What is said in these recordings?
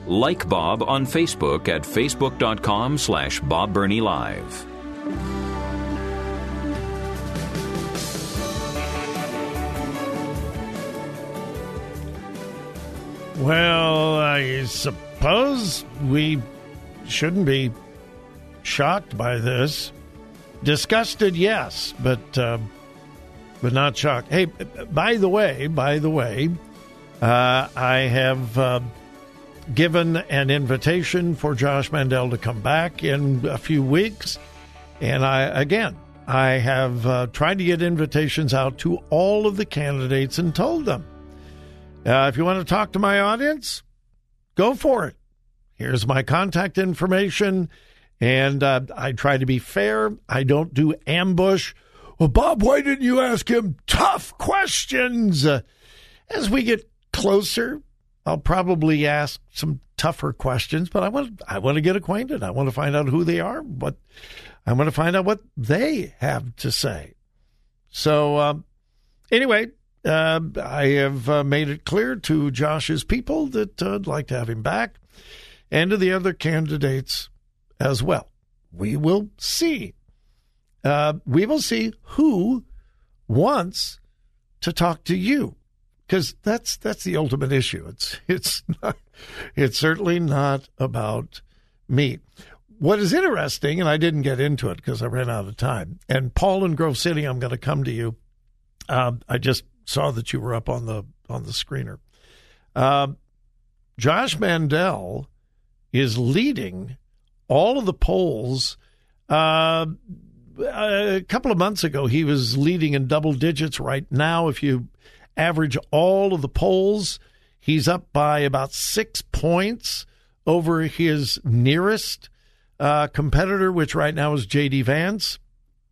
Like Bob on Facebook at facebook.com/Bob Burney Live. Well, I suppose we shouldn't be shocked by this. Disgusted, yes, but not shocked. Hey, by the way, I have given an invitation for Josh Mandel to come back in a few weeks, and I have tried to get invitations out to all of the candidates and told them, if you want to talk to my audience, go for it. Here's my contact information, and I try to be fair. I don't do ambush. Well, Bob, why didn't you ask him tough questions? As we get closer, I'll probably ask some tougher questions, but I want to get acquainted. I want to find out who they are, but I want to find out what they have to say. So anyway, I have made it clear to Josh's people that I'd like to have him back, and to the other candidates as well. We will see. We will see who wants to talk to you, because that's the ultimate issue. It's certainly not about me. What is interesting, and I didn't get into it because I ran out of time. And Paul in Grove City, I'm going to come to you. I just saw that you were up on the screener. Josh Mandel is leading all of the polls. A couple of months ago, he was leading in double digits. Right now, if you average all of the polls, he's up by about 6 points over his nearest competitor, which right now is J.D. Vance.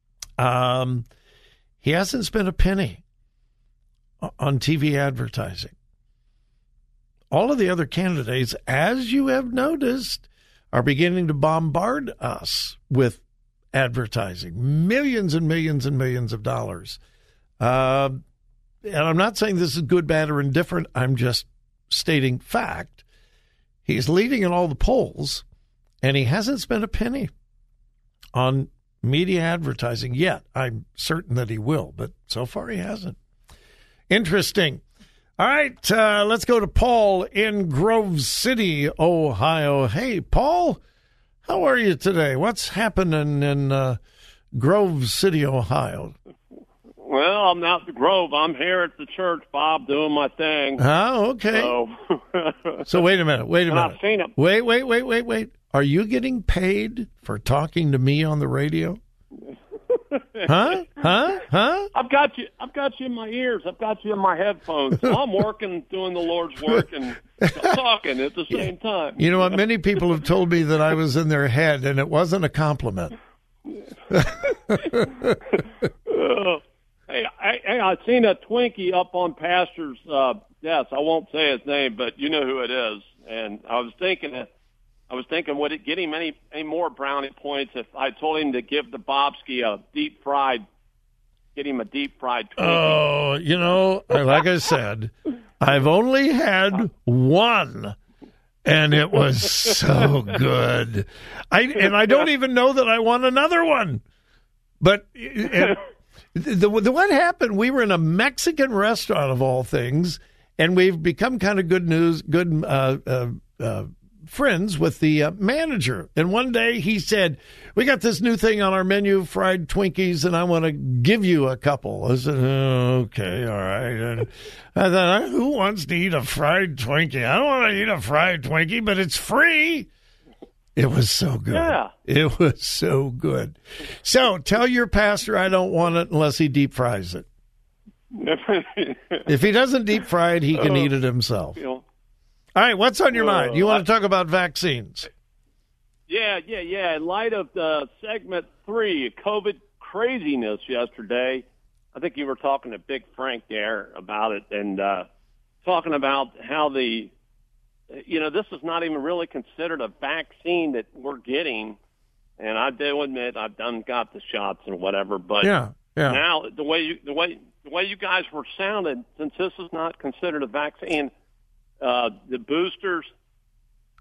He hasn't spent a penny on TV advertising. All of the other candidates, as you have noticed, are beginning to bombard us with advertising, millions and millions and millions of dollars. And I'm not saying this is good, bad, or indifferent. I'm just stating fact. He's leading in all the polls, and he hasn't spent a penny on media advertising yet. I'm certain that he will, but so far he hasn't. Interesting. All right, let's go to Paul in Grove City, Ohio. Hey, Paul, how are you today? What's happening in Grove City, Ohio? Well, I'm not the Grove. I'm here at the church, Bob, doing my thing. Oh, okay. So wait a minute. I've seen him. Wait. Are you getting paid for talking to me on the radio? Huh? I've got you in my ears. I've got you in my headphones. So I'm working, doing the Lord's work, and talking at the same time. You know what? Many people have told me that I was in their head, and it wasn't a compliment. Hey, I seen a Twinkie up on Pastor's desk. I won't say his name, but you know who it is. And I was thinking, would it get him any more brownie points if I told him to give the Bobski get him a deep fried Twinkie? Oh, you know, like I said, I've only had one, and it was so good. I don't even know that I want another one. But the one happened, we were in a Mexican restaurant of all things, and we've become kind of good friends with the manager. And one day he said, we got this new thing on our menu, fried Twinkies, and I want to give you a couple. I said, okay, all right. And I thought, who wants to eat a fried Twinkie? I don't want to eat a fried Twinkie, but it's free. It was so good. Yeah. It was so good. So tell your pastor I don't want it unless he deep fries it. If he doesn't deep fry it, he can eat it himself. All right, what's on your mind? You want to talk about vaccines? Yeah. In light of the segment 3, COVID craziness yesterday, I think you were talking to Big Frank there about it, and talking about how this is not even really considered a vaccine that we're getting. And I do admit I've got the shots and whatever, but now the way you guys were sounding, since this is not considered a vaccine, the boosters,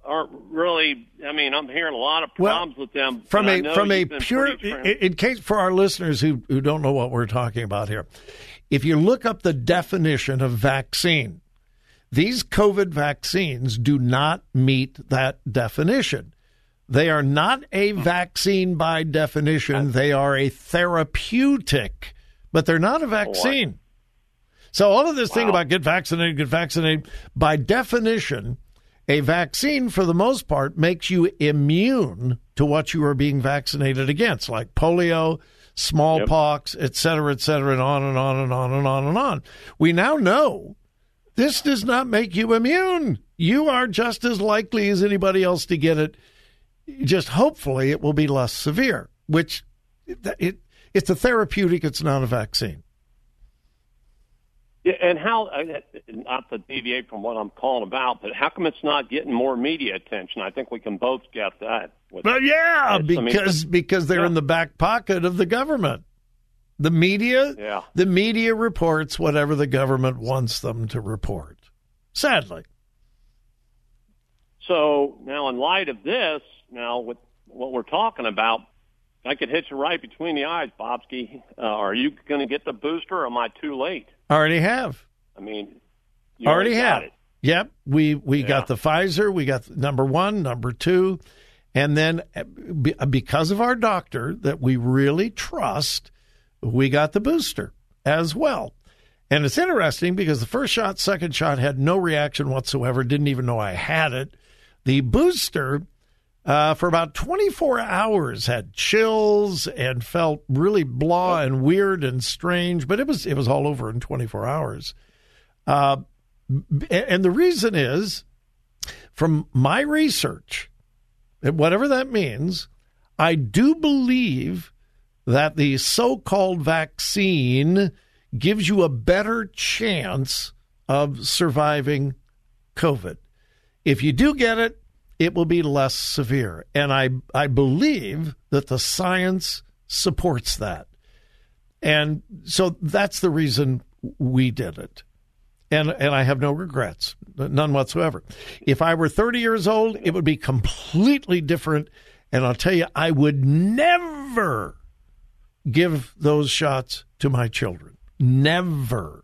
aren't really. I mean, I'm hearing a lot of problems with them. From a pure, in case for our listeners who don't know what we're talking about here, if you look up the definition of vaccine, these COVID vaccines do not meet that definition. They are not a vaccine by definition. They are a therapeutic, but they're not a vaccine. So all of this thing about get vaccinated, by definition, a vaccine, for the most part, makes you immune to what you are being vaccinated against, like polio, smallpox, et cetera, and on and on and on and on and on. We now know this does not make you immune. You are just as likely as anybody else to get it. Just hopefully it will be less severe, which it's a therapeutic. It's not a vaccine. Yeah, and how, not to deviate from what I'm calling about, but how come it's not getting more media attention? I think we can both get that. Well, yeah, because they're in the back pocket of the government. The media reports whatever the government wants them to report, sadly. So now in light of this, now with what we're talking about, I could hit you right between the eyes, Bobski. Are you going to get the booster or am I too late? Already have. I mean, you already have. It. Yep. We got the Pfizer. We got number 1, number 2. And then because of our doctor that we really trust, we got the booster as well. And it's interesting because the first shot, second shot had no reaction whatsoever, didn't even know I had it. The booster, for about 24 hours, had chills and felt really blah and weird and strange, but it was all over in 24 hours. And the reason is, from my research, and whatever that means, I do believe that the so-called vaccine gives you a better chance of surviving COVID. If you do get it, it will be less severe. And I believe that the science supports that. And so that's the reason we did it. And I have no regrets, none whatsoever. If I were 30 years old, it would be completely different. And I'll tell you, I would never give those shots to my children. Never.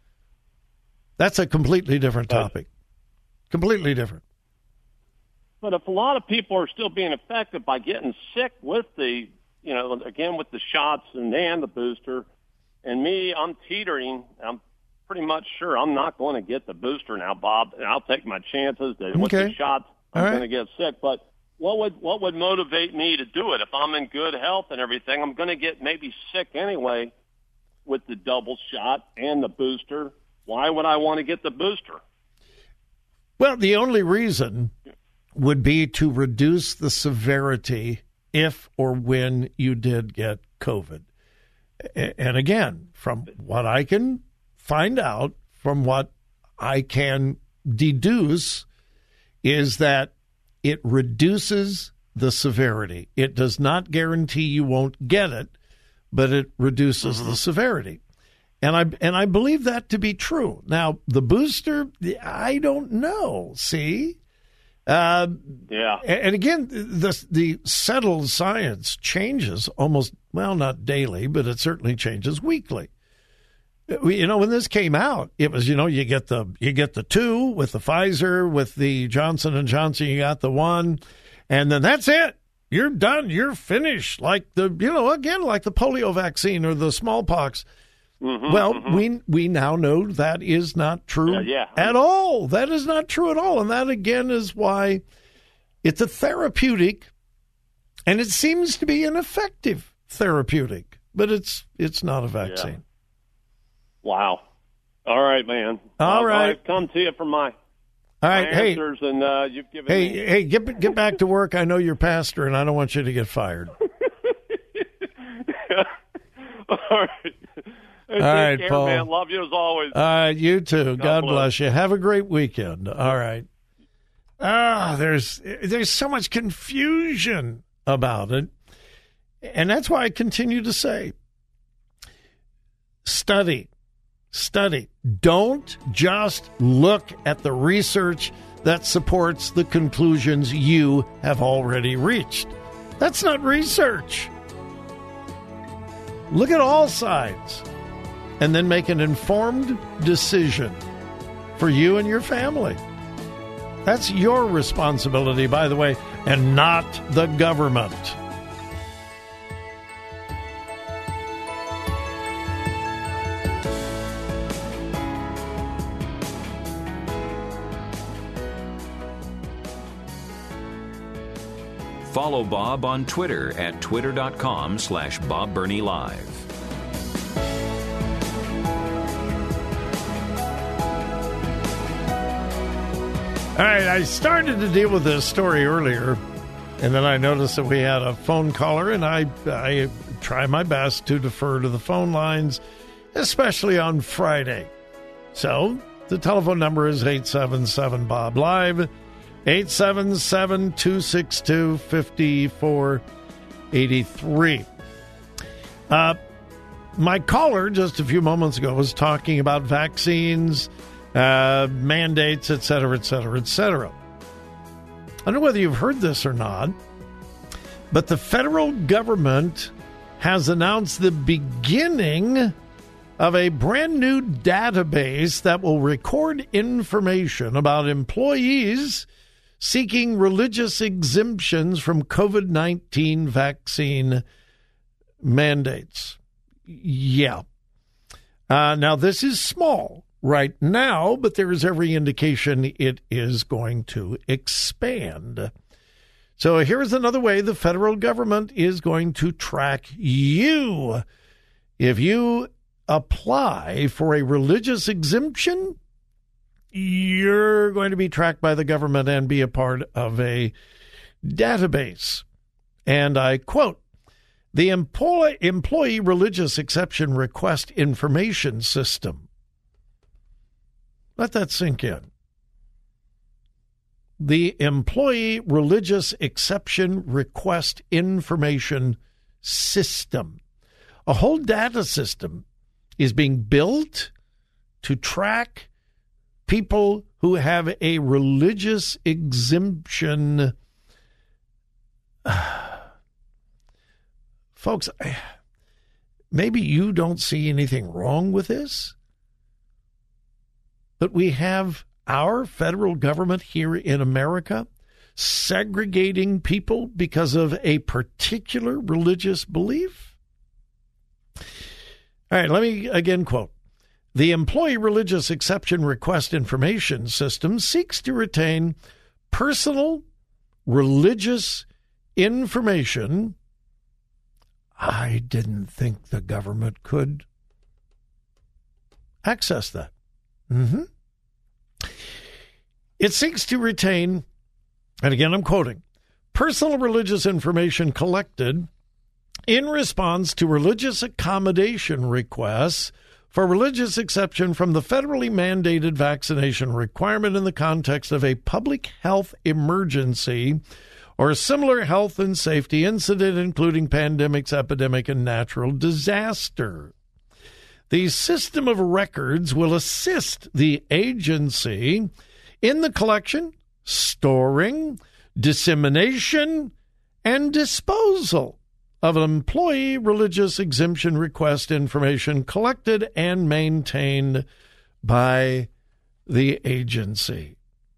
That's a completely different topic. Completely different. But if a lot of people are still being affected by getting sick with the, again, with the shots and the booster, and me, I'm teetering. I'm pretty much sure I'm not going to get the booster now, Bob. And I'll take my chances that with the shots, I'm going to get sick. But what would motivate me to do it? If I'm in good health and everything, I'm going to get maybe sick anyway with the double shot and the booster. Why would I want to get the booster? Well, the only reason would be to reduce the severity if or when you did get COVID. And again, from what I can find out, from what I can deduce, is that it reduces the severity. It does not guarantee you won't get it, but it reduces the severity. And I believe that to be true. Now, the booster, I don't know, see? And again, the settled science changes almost, not daily, but it certainly changes weekly. When this came out, it was, you get the 2 with the Pfizer, with the Johnson & Johnson, you got the 1, and then that's it. You're done. You're finished. Like like the polio vaccine or the smallpox. We now know that is not true at all. That is not true at all. And that, again, is why it's a therapeutic, and it seems to be an effective therapeutic, but it's not a vaccine. Yeah. Wow. All right, man. All right. I've come to you for my answers, and you've given me... Hey, get back to work. I know you're pastor, and I don't want you to get fired. All right. All right, care, Paul. Man. Love you as always. You too. God bless you. Have a great weekend. All right. There's so much confusion about it, and that's why I continue to say, study. Don't just look at the research that supports the conclusions you have already reached. That's not research. Look at all sides and then make an informed decision for you and your family. That's your responsibility, by the way, and not the government. Follow Bob on Twitter at twitter.com/Bob Burney Live. All right, I started to deal with this story earlier, and then I noticed that we had a phone caller, and I try my best to defer to the phone lines, especially on Friday. So the telephone number is 877-BOB-LIVE, 877-262-5483. My caller just a few moments ago was talking about vaccines, mandates, et cetera, et cetera, et cetera. I don't know whether you've heard this or not, but the federal government has announced the beginning of a brand new database that will record information about employees seeking religious exemptions from COVID-19 vaccine mandates. Yeah. Now, this is small right now, but there is every indication it is going to expand. So here's another way the federal government is going to track you. If you apply for a religious exemption, you're going to be tracked by the government and be a part of a database. And I quote, the Employee Religious Exception Request Information System. Let that sink in. The Employee Religious Exception Request Information System. A whole data system is being built to track people who have a religious exemption. Folks, maybe you don't see anything wrong with this, but we have our federal government here in America segregating people because of a particular religious belief. All right, let me again quote. The Employee Religious Exception Request Information System seeks to retain personal religious information. I didn't think the government could access that. It seeks to retain, and again I'm quoting, personal religious information collected in response to religious accommodation requests for religious exception from the federally mandated vaccination requirement in the context of a public health emergency or a similar health and safety incident, including pandemics, epidemic, and natural disaster. The system of records will assist the agency in the collection, storing, dissemination, and disposal of an employee religious exemption request information collected and maintained by the agency.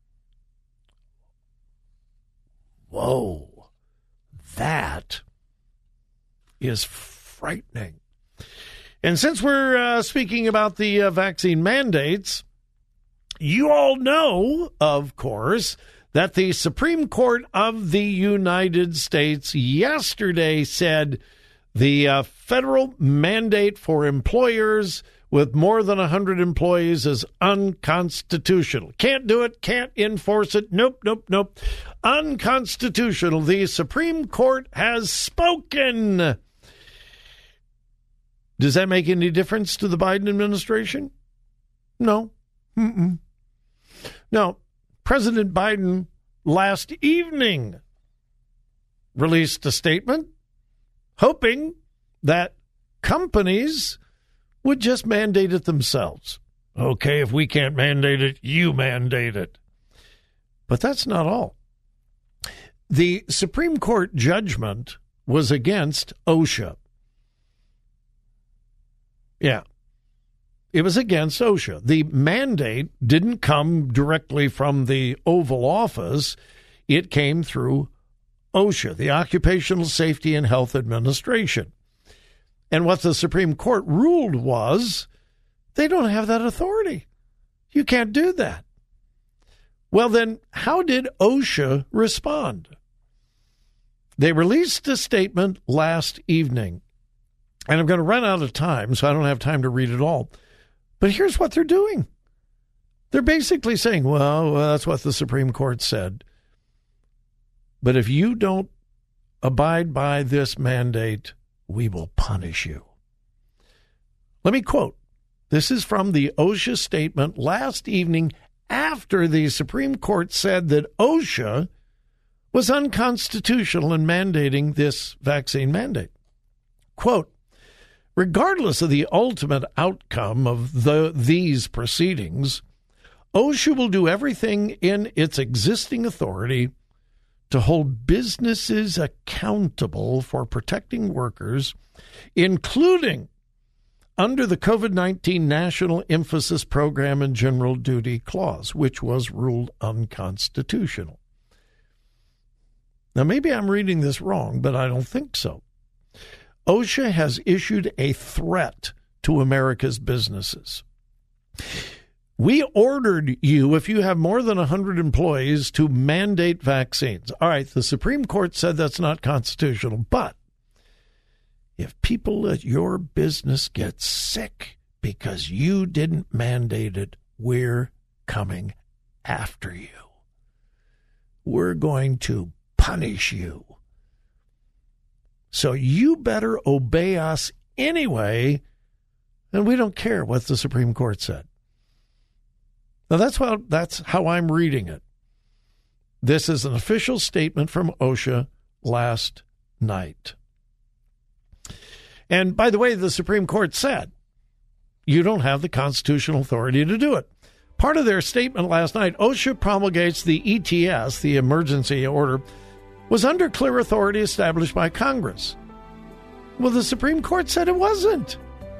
Whoa, that is frightening. And since we're speaking about the vaccine mandates, you all know, of course, that the Supreme Court of the United States yesterday said the federal mandate for employers with more than 100 employees is unconstitutional. Can't do it, can't enforce it. Nope. Unconstitutional. The Supreme Court has spoken. Does that make any difference to the Biden administration? No. No. President Biden last evening released a statement hoping that companies would just mandate it themselves. Okay, if we can't mandate it, you mandate it. But that's not all. The Supreme Court judgment was against OSHA. Yeah. It was against OSHA. The mandate didn't come directly from the Oval Office. It came through OSHA, the Occupational Safety and Health Administration. And what the Supreme Court ruled was they don't have that authority. You can't do that. Well, then, how did OSHA respond? They released a statement last evening. And I'm going to run out of time, so I don't have time to read it all. But here's what they're doing. They're basically saying, well, that's what the Supreme Court said. But if you don't abide by this mandate, we will punish you. Let me quote. This is from the OSHA statement last evening after the Supreme Court said that OSHA was unconstitutional in mandating this vaccine mandate. Quote, regardless of the ultimate outcome of these proceedings, OSHA will do everything in its existing authority to hold businesses accountable for protecting workers, including under the COVID-19 National Emphasis Program and General Duty Clause, which was ruled unconstitutional. Now, maybe I'm reading this wrong, but I don't think so. OSHA has issued a threat to America's businesses. We ordered you, if you have more than 100 employees, to mandate vaccines. All right, the Supreme Court said that's not constitutional, but if people at your business get sick because you didn't mandate it, we're coming after you. We're going to punish you. So you better obey us anyway, and we don't care what the Supreme Court said. Now, that's how I'm reading it. This is an official statement from OSHA last night. And by the way, the Supreme Court said you don't have the constitutional authority to do it. Part of their statement last night, OSHA promulgates the ETS, the emergency order, was under clear authority established by Congress. Well, the Supreme Court said it wasn't.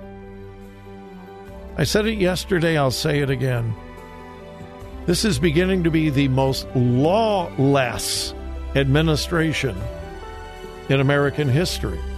I said it yesterday, I'll say it again. This is beginning to be the most lawless administration in American history.